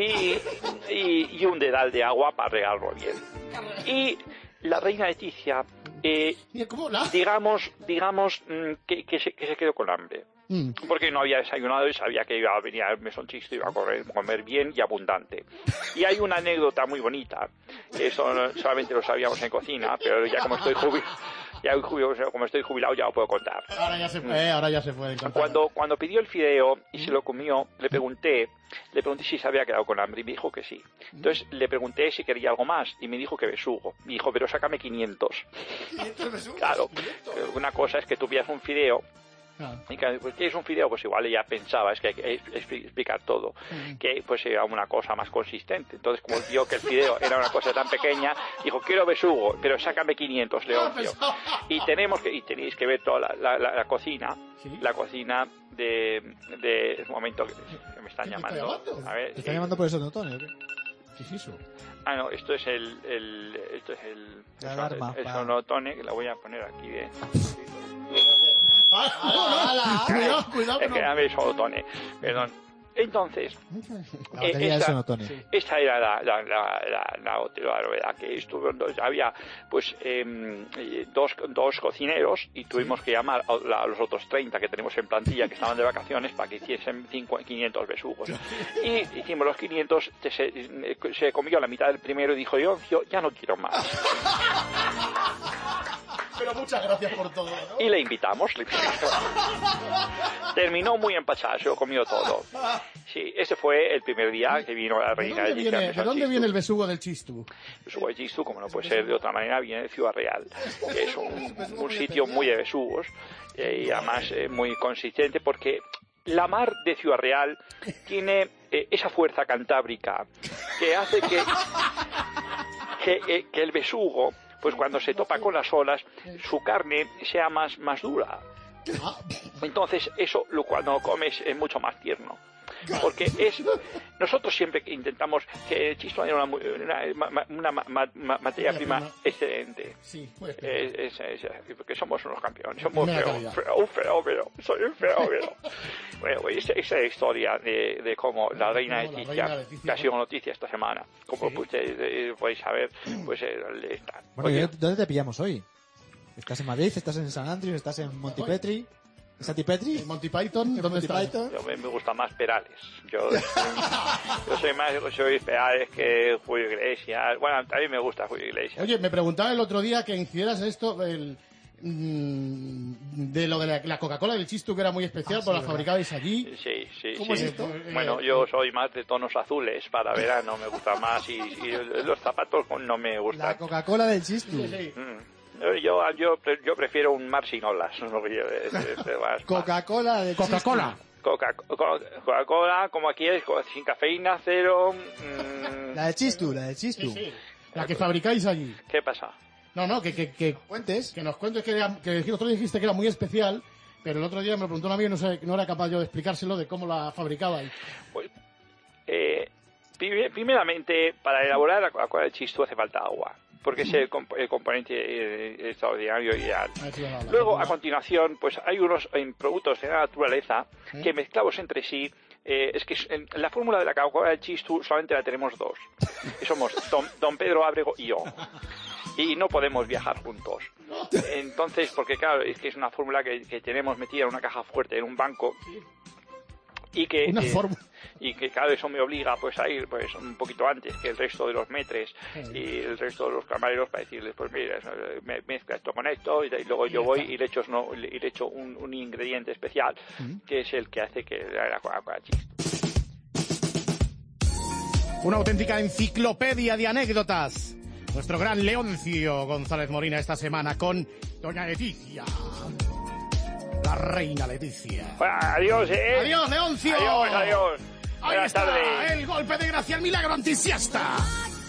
Y un dedal de agua para regarlo bien. Y la reina Leticia, digamos que se quedó con hambre. Porque no había desayunado y sabía que iba a venir al Mesón Chistu y iba a comer bien y abundante. Y hay una anécdota muy bonita, que eso solamente lo sabíamos en cocina, pero ya como estoy jubilado ya lo puedo contar. Ahora ya se puede contar. Cuando pidió el fideo y se lo comió, le pregunté si se había quedado con hambre y me dijo que sí. Entonces le pregunté si quería algo más y me dijo que besugo. Me dijo, pero sácame 500. ¿500 besugos? Claro, una cosa es que tú pidas un fideo. Y ¿qué es un fideo? Pues igual ella pensaba, es que hay que explicar todo, que pues era una cosa más consistente. Entonces, como vio que el fideo era una cosa tan pequeña, dijo, quiero besugo, pero sácame 500, Leoncio. Y tenéis que ver toda la cocina, la cocina de un momento que me están llamando. A ver, ¿te están llamando por eso, Sonotone? ¿Qué es eso? Ah, no, esto es el sonotone, que la voy a poner aquí de... Cuidado. Es que era el sonotone, perdón. Entonces, esta era la novedad, que había pues dos cocineros y tuvimos que llamar a los otros 30 que tenemos en plantilla que estaban de vacaciones para que hiciesen 500 besugos. Y hicimos los 500, se comió la mitad del primero y dijo, yo ya no quiero más. Pero muchas gracias por todo, ¿no? Y le invitamos. Terminó muy empachada, se lo comió todo. Sí, ese fue el primer día que vino la reina de dónde viene el besugo del Chistu? El besugo del Chistu, como no puede ser de otra manera, viene de Ciudad Real, que es un sitio muy de besugos y además muy consistente porque la mar de Ciudad Real tiene esa fuerza cantábrica que hace que el besugo, pues cuando se topa con las olas, su carne sea más dura. Entonces, eso cuando lo comes es mucho más tierno. porque nosotros siempre intentamos que el chisto haya una materia prima excelente. Sí, pues. Porque somos unos campeones, somos un fenómeno, soy un fenómeno. Bueno, pues esa historia de cómo la reina Leticia, que ha sido noticia esta semana, como ustedes podéis saber, pues está. Bueno, ¿dónde te pillamos hoy? ¿Estás en Madrid? ¿Estás en San Andrews? ¿Estás en Montipetri? ¿En Santi Petri? ¿En Monty Python? ¿Dónde estás? Me gusta más Perales. Yo soy Perales que Julio Iglesias. Bueno, también me gusta Julio Iglesias. Oye, me preguntaba el otro día que incidieras esto de lo de la Coca-Cola del Chistu, que era muy especial, por la fabricabais allí. Sí. ¿Cómo es esto? Bueno, yo soy más de tonos azules para verano, me gusta más, y los zapatos no me gustan. La Coca-Cola del Chistu. Sí. Yo prefiero un mar sin olas. Coca-Cola de Coca-Cola. Coca-Cola, como aquí es, sin cafeína, cero. La de Chistu. Sí. La que fabricáis allí. ¿Qué pasa? No, que cuentes. Que nos cuentes que el otro día dijiste que era muy especial, pero el otro día me lo preguntó un amigo y no era capaz yo de explicárselo de cómo la fabricabais. Pues, primeramente, para elaborar la Coca-Cola del Chistu hace falta agua, porque es el componente extraordinario y ideal. Luego, a continuación, pues hay unos productos de la naturaleza que mezclados entre sí, es que en la fórmula de la Coca-Cola del Chistu solamente la tenemos dos. Y somos don Pedro Ábrego y yo. Y no podemos viajar juntos. Entonces, porque claro, es que es una fórmula que tenemos metida en una caja fuerte, en un banco, y que claro, eso me obliga pues a ir pues un poquito antes que el resto de los metres y el resto de los camareros para decirles, pues mira, mezcla esto con esto, y luego yo voy y le echo un ingrediente especial, que es el que hace que la Coca-Cola Chistu. Una auténtica enciclopedia de anécdotas. Nuestro gran Leoncio González Molina esta semana con doña Leticia. La reina Leticia. Bueno, adiós, Adiós, Leoncio. Adiós. Ahí Buenas está tardes. el golpe de gracia, el milagro antisiesta.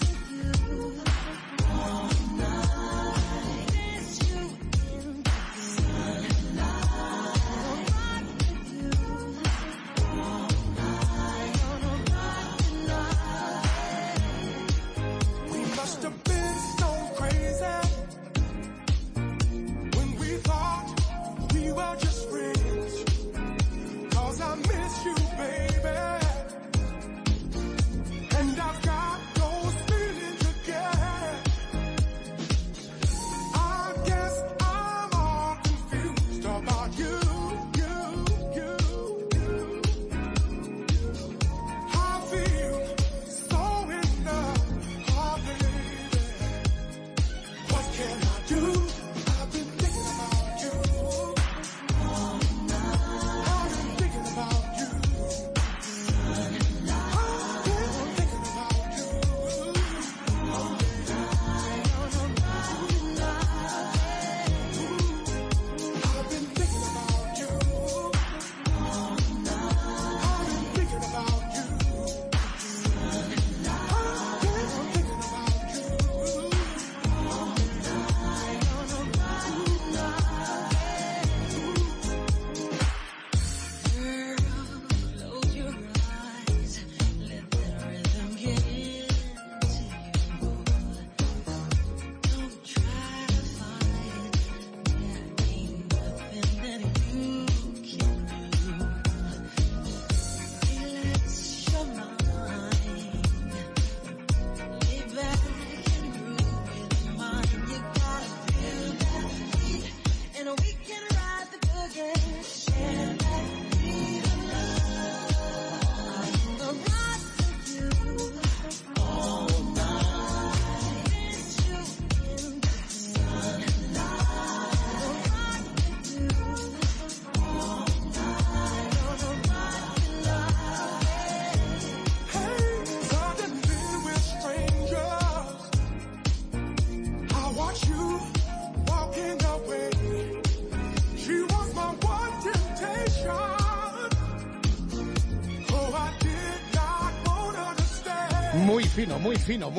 Muy fino.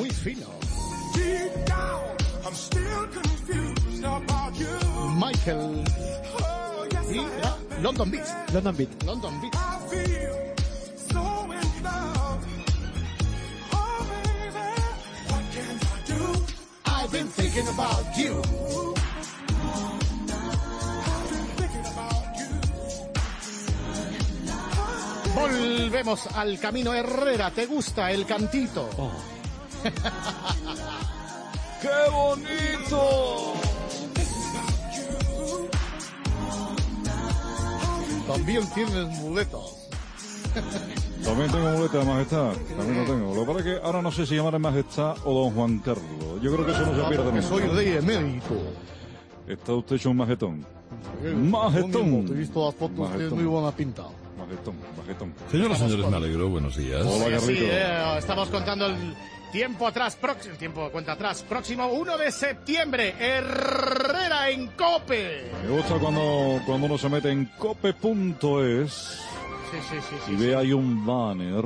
Michael y London Beat. thinking about you. Volvemos al Camino Herrera. ¿Te gusta el cantito? Oh. ¡Qué bonito! También tienes muletas. También tengo muleta, majestad. También lo tengo. Lo que pasa es que ahora no sé si llamar a majestad o don Juan Carlos. Yo creo que eso no se pierde nunca. Soy rey emérito. Está usted hecho un majetón. Majetón. Te he visto las fotos, tienes muy buena pinta. Majetón. Señoras y señores, me alegro. Buenos días. Hola, Carlito. Sí, estamos contando el tiempo atrás, el tiempo cuenta atrás. Próximo 1 de septiembre, Herrera en COPE. Me gusta cuando uno se mete en cope.es y ve ahí un banner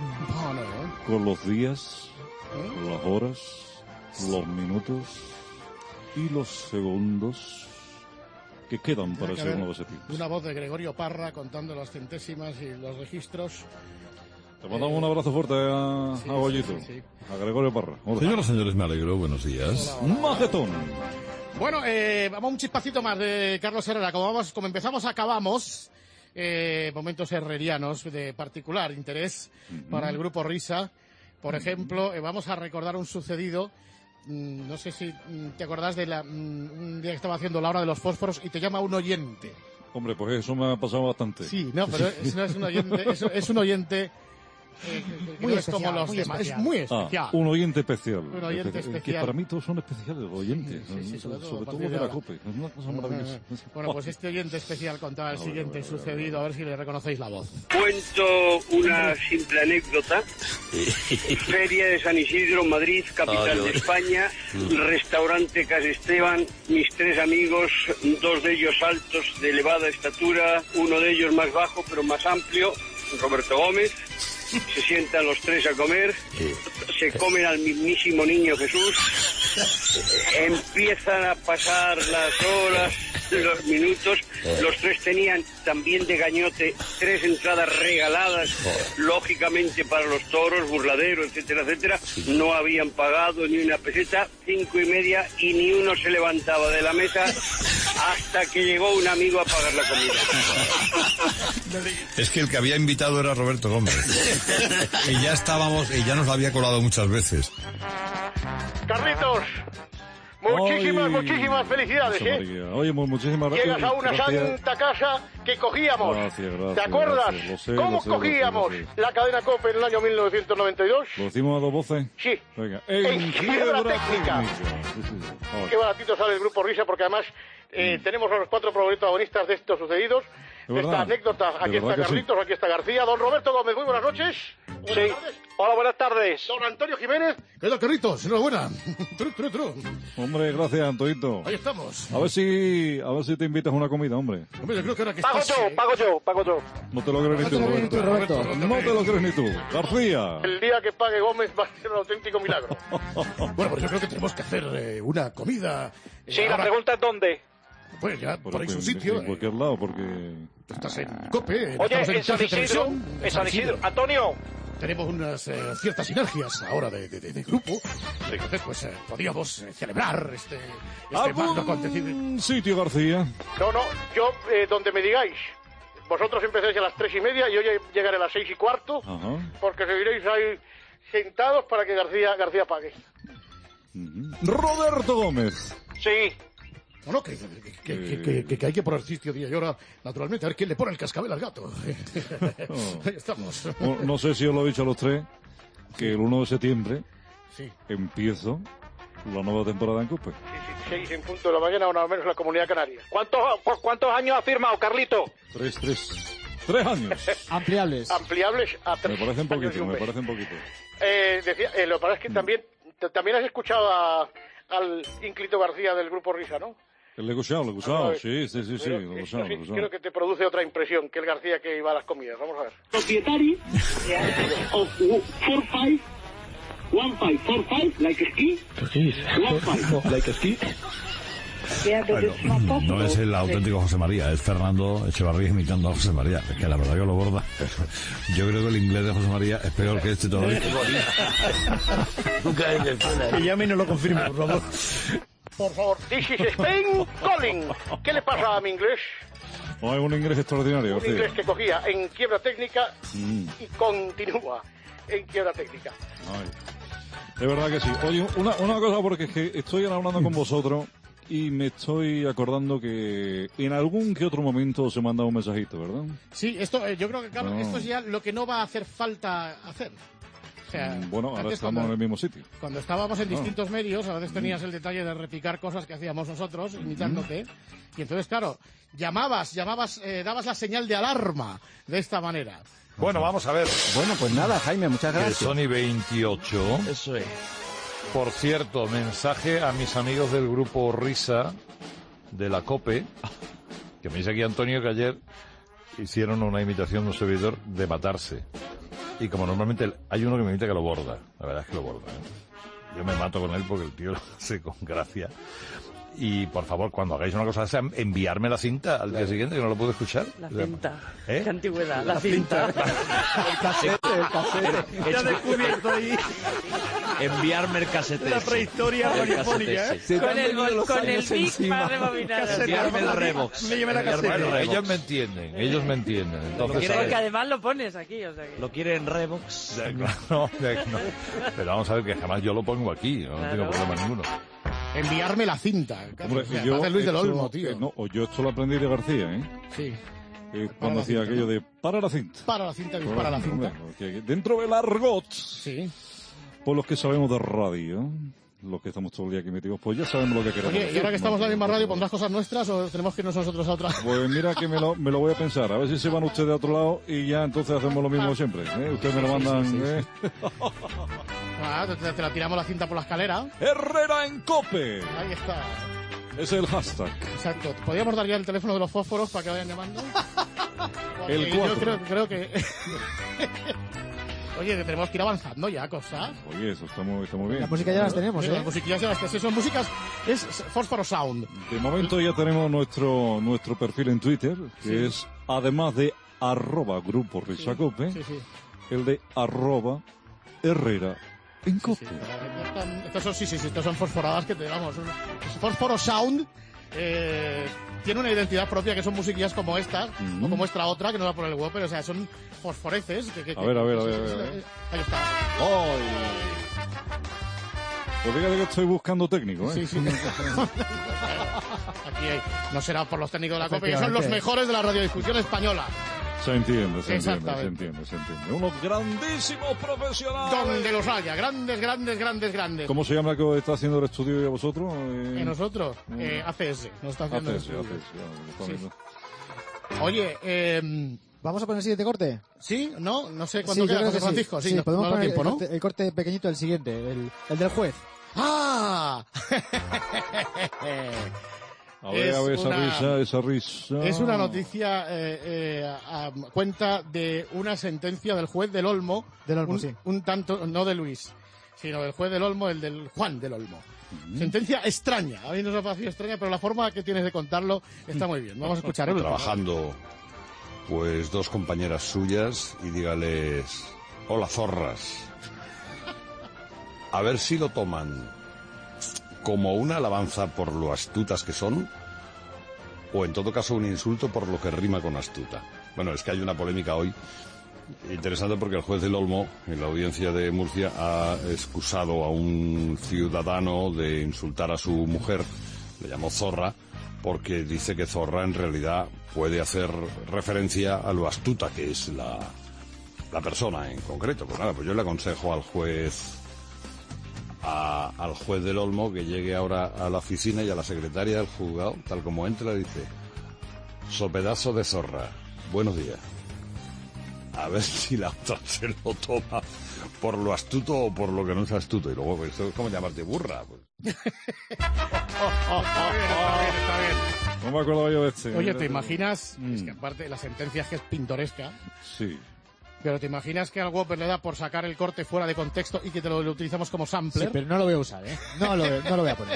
con los días, las horas, los minutos y los segundos que quedan para ese 1 de septiembre. Una voz de Gregorio Parra contando las centésimas y los registros. Te mandamos un abrazo fuerte a Goyito, a Gregorio Parra. Hola. Señoras y señores, me alegro. Buenos días. Majetón. Bueno, vamos un chispacito más de Carlos Herrera. Como empezamos, acabamos. Momentos herrerianos de particular interés para el Grupo Risa. Por ejemplo, vamos a recordar un sucedido. No sé si te acordás de un día que estaba haciendo la hora de los fósforos y te llama un oyente. Hombre, pues eso me ha pasado bastante. Sí, no, pero no es un oyente, es un oyente muy especial, como los demás. Es muy especial. Un oyente especial. Un oyente especial. Que para mí todos son especiales, los oyentes. Sí, sobre todo los de la COPE. Es una cosa maravillosa. Bueno, pues este oyente especial contaba el siguiente sucedido. A ver si le reconocéis la voz. Cuento una simple anécdota. Feria de San Isidro, Madrid, capital de España. Restaurante Casa Esteban. Mis 3 amigos, 2 de ellos altos, de elevada estatura. Uno de ellos más bajo, pero más amplio. Roberto Gómez. Se sientan los 3 a comer, se comen al mismísimo niño Jesús, empiezan a pasar las horas, los minutos, los 3 tenían también de gañote 3 entradas regaladas, lógicamente para los toros, burladero, etcétera, etcétera, no habían pagado ni una peseta, 5:30 y ni uno se levantaba de la mesa hasta que llegó un amigo a pagar la comida. Es que el que había invitado era Roberto Gómez. Y ya nos lo había colado muchas veces. Carlitos, muchísimas felicidades, Oye, muchísimas gracias. Llegas a una santa casa que cogíamos. Gracias. ¿Te acuerdas? ¿Cómo cogíamos la cadena COPE en el año 1992? ¿Lo decimos a 2 voces? Sí. Venga, en quiebra técnica. Qué baratito sale el Grupo Risa, porque además tenemos a los 4 protagonistas de estos sucedidos. De esta anécdota, aquí está Carlitos, aquí está García. Don Roberto Gómez, muy buenas noches. Sí. Hola, buenas tardes. Don Antonio Jiménez. ¿Qué tal, Carlitos? Enhorabuena. Hombre, gracias, Antoito. Ahí estamos. A ver si te invitas a una comida, hombre. Hombre, yo creo que ahora que Pago yo. No te lo crees ni tú, Roberto. No te lo crees ni tú. García. El día que pague Gómez va a ser un auténtico milagro. Bueno, pues yo creo que tenemos que hacer una comida. Sí, la pregunta es ¿dónde? Pues ya, por ahí su sitio. En cualquier lado, porque... Tú estás en COPE. Oye, en San Isidro. Antonio. Tenemos unas ciertas sinergias ahora de grupo. Entonces, pues, podríamos celebrar este magno acontecimiento. Sitio, García. No, yo, donde me digáis. Vosotros empezáis a las 3:30 y yo llegaré a las 6:15. Ajá. Porque seguiréis ahí sentados para que García pague. Roberto Gómez. Sí. Bueno, que hay que poner sitio, día y hora, naturalmente, a ver quién le pone el cascabel al gato. Ahí estamos. No sé si os lo he dicho a los 3, que el 1 de septiembre empiezo la nueva temporada en COPE. Sí, 6 en punto de la mañana, una menos la Comunidad Canaria. ¿Cuántos años ha firmado, Carlito? 3 años. Ampliables a 3. Me parece un poquito. Lo que pasa es que también has escuchado al ínclito García del Grupo Risa, ¿no? Le he escuchado, sí, lo he escuchado. Creo que te produce otra impresión que el García que iba a las comidas. Vamos a ver. Propietary of 4515, like a ski. 15, like a ski. Bueno, no es el auténtico José María, es Fernando Echevarría imitando a José María, es que la verdad que lo borda. Yo creo que el inglés de José María es peor que este todavía. Que llame y no lo confirme, por favor. Por favor, this is Spain calling. ¿Qué le pasa a mi inglés? No, es un inglés extraordinario. Un inglés que cogía en quiebra técnica y continúa en quiebra técnica. Ay. Es verdad que sí. Oye, una cosa, porque es que estoy hablando con vosotros y me estoy acordando que en algún que otro momento os he mandado un mensajito, ¿verdad? Sí, esto, yo creo que, Carlos, esto es ya lo que no va a hacer falta hacer. O sea, bueno, ahora estamos en el mismo sitio. Cuando estábamos en distintos medios, a veces tenías el detalle de repicar cosas que hacíamos nosotros, imitándote, y entonces, claro, dabas la señal de alarma de esta manera. Bueno, vamos a ver. Bueno, pues nada, Jaime, muchas gracias. El Sony 28. Eso es. Por cierto, mensaje a mis amigos del grupo Risa de la COPE, que me dice aquí Antonio que ayer hicieron una imitación de un servidor de matarse. Y como normalmente hay uno que me imita que lo borda, la verdad es que lo borda, ¿eh? Yo me mato con él porque el tío lo hace con gracia. Y por favor, cuando hagáis una cosa así, enviarme la cinta al día siguiente, que no lo puedo escuchar. La cinta. ¿Eh? Qué antigüedad, la cinta. El casete. Ya descubierto ahí. Enviarme el casete. La prehistoria radiofónica, ¿eh? Con el Vic para rebobinar. Enviarme el Revox. Me llevé la caseta. Ellos me entienden. Entonces, Porque además lo pones aquí, o sea que... ¿Lo quiere en Revox? No. Pero vamos a ver que jamás yo lo pongo aquí, no tengo problema ninguno. Enviarme la cinta. Hombre, Luis del Olmo, tío. Yo esto lo aprendí de García, ¿eh? Sí. Cuando hacía aquello de para la cinta. Para la cinta, dispara la cinta. Dentro del argot. Sí. Por los que sabemos de radio, los que estamos todo el día aquí metidos, pues ya sabemos lo que queremos. Oye, y ahora que estamos en la misma radio, ¿pondrás cosas nuestras o tenemos que irnos nosotros a otra? Pues mira que me lo voy a pensar. A ver si se van ustedes a otro lado y ya entonces hacemos lo mismo siempre. Ustedes me lo mandan. Sí. Te la tiramos la cinta por la escalera. Herrera en Cope. Ahí está. Es el hashtag. Exacto. ¿Podríamos dar ya el teléfono de los fósforos para que vayan llamando? El 4. Yo creo que... Oye, que tenemos que ir avanzando ya, cosas. Oye, eso está muy bien. La música ya las tenemos, ¿eh? Las musiquillas ya las tenemos. Son músicas... Es Fósforo Sound. De momento ya tenemos nuestro perfil en Twitter, que es, además de @Grupo Risacope, el de @Herrera en Cope. Estos son fosforadas que te damos. Fósforo Sound tiene una identidad propia, que son musiquillas como estas, o como esta otra, que no va por el web, pero o sea, son fosforeces. A ver. Ahí está. ¡Ay! Pues fíjate que estoy buscando técnicos, ¿eh? Sí. Aquí no será por los técnicos de la COPE, que son los mejores de la radiodifusión española. Se entiende. Unos grandísimos profesionales. Donde los haya, grandes. ¿Cómo se llama que está haciendo el estudio de vosotros? ¿En nosotros? ACS. Nos está haciendo ACS. Oye, ¿vamos a poner el siguiente corte? ¿Sí? ¿No sé cuándo queda, José Francisco? Sí, podemos poner tiempo, ¿no? el corte pequeñito del siguiente, el del juez. ¡Ah! A ver, esa risa. Es una noticia a cuenta de una sentencia del juez del Olmo. Sí. Un tanto, no de Luis, sino del juez del Olmo, el del Juan del Olmo. Sentencia extraña. A mí nos ha parecido extraña, pero la forma que tienes de contarlo está muy bien. Vamos a escuchar. Trabajando, pues, dos compañeras suyas y dígales: hola, zorras. A ver si lo toman como una alabanza por lo astutas que son, o en todo caso un insulto por lo que rima con astuta. Bueno, es que hay una polémica hoy interesante porque el juez del Olmo, en la audiencia de Murcia, ha excusado a un ciudadano de insultar a su mujer, le llamó zorra, porque dice que zorra en realidad puede hacer referencia a lo astuta que es la persona en concreto. Pues nada, pues yo le aconsejo al juez del Olmo que llegue ahora a la oficina y a la secretaria del juzgado, tal como entra, dice: so pedazo de zorra, buenos días. A ver si la otra se lo toma por lo astuto o por lo que no es astuto. Y luego, pues, esto es como llamarte burra. Pues. Está bien. No me acordaba yo de este. Oye, ¿te imaginas? Es que aparte la sentencia es que es pintoresca. Sí. Pero ¿te imaginas que al Whopper le da por sacar el corte fuera de contexto y que lo utilizamos como sampler? Sí, pero no lo voy a usar, ¿eh? No lo voy a poner.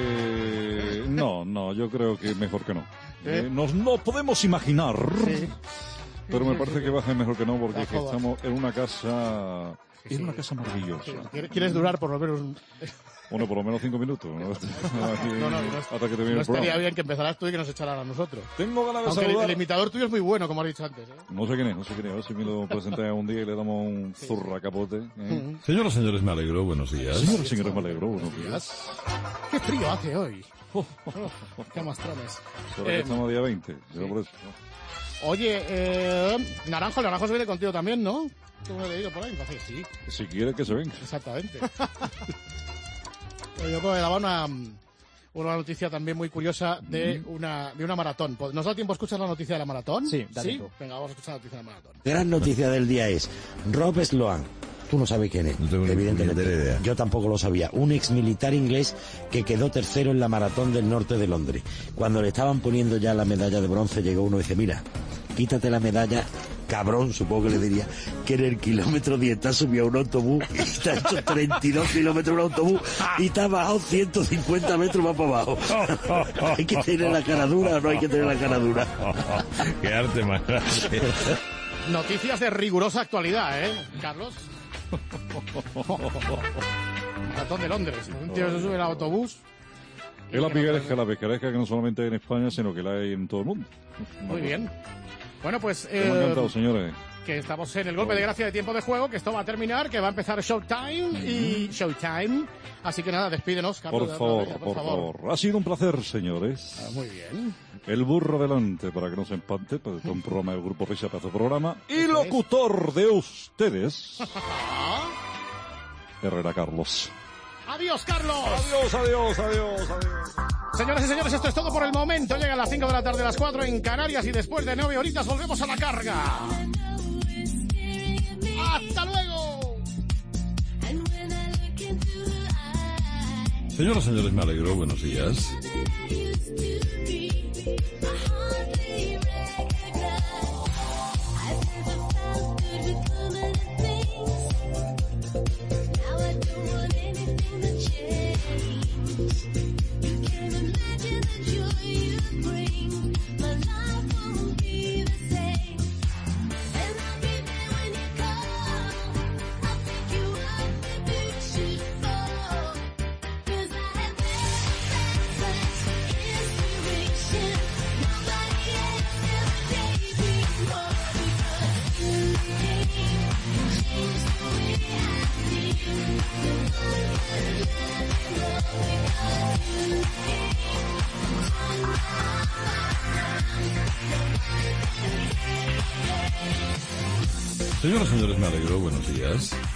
No, yo creo que mejor que no. Nos podemos imaginar. Sí. Pero me parece que va a ser mejor que no, porque es que estamos en una casa... Es una casa maravillosa. ¿Quieres durar por lo menos Bueno, por lo menos 5 minutos. ¿no? Hasta que termine no el programa. estaría bien que empezaras tú y que nos echaran a nosotros. Tengo ganas de Aunque saludar. el imitador tuyo es muy bueno, como has dicho antes. No sé quién es. A ver si me lo presenté un día y le damos un zurra capote. Señoras y señores, me alegro. Buenos días. Señoras y señores, me alegro. Buenos días. Qué frío hace hoy. Qué mastrones. Estamos día 20. Yo por eso. Oye, Naranjo se viene contigo también, ¿no? ¿Tú me has leído por ahí? Entonces, sí. Si quiere que se venga. Exactamente. Yo creo que daba una noticia también muy curiosa de una maratón. ¿Nos da tiempo a escuchar la noticia de la maratón? Sí, da tiempo. Venga, vamos a escuchar la noticia de la maratón. Gran noticia del día es Rob Sloan. Tú no sabes quién es, evidentemente. idea. Yo tampoco lo sabía. Un ex militar inglés que quedó tercero en la maratón del norte de Londres. Cuando le estaban poniendo ya la medalla de bronce, llegó uno y dice, mira, quítate la medalla, cabrón, supongo que le diría, que en el kilómetro 10 te has subido a un autobús y te ha hecho 32 kilómetros un autobús y te ha bajado 150 metros más para abajo. ¿Hay que tener la cara dura o no hay que tener la cara dura? Qué arte más grande. Noticias de rigurosa actualidad, Carlos? Maratón de Londres. Un tío se sube al autobús. Es la picaresca que no solamente hay en España, sino que la hay en todo el mundo. Muy bien. Bueno, pues... Me ha encantado, señores. Que estamos en el golpe de gracia de tiempo de juego, que esto va a terminar, que va a empezar Showtime. Así que nada, despídenos, Carlos. Por favor. Ha sido un placer, señores. Muy bien. El burro delante, para que no se empante, para un programa del Grupo Risa, para programa. Y locutor de ustedes, Herrera Carlos. ¡Adiós, Carlos! Adiós. Señoras y señores, esto es todo por el momento. Llegan las 5 de la tarde, las 4 en Canarias y después de 9 horitas volvemos a la carga. ¡Hasta luego! Señoras y señores, me alegro. Buenos días. Señoras y señores, me alegro. Buenos días.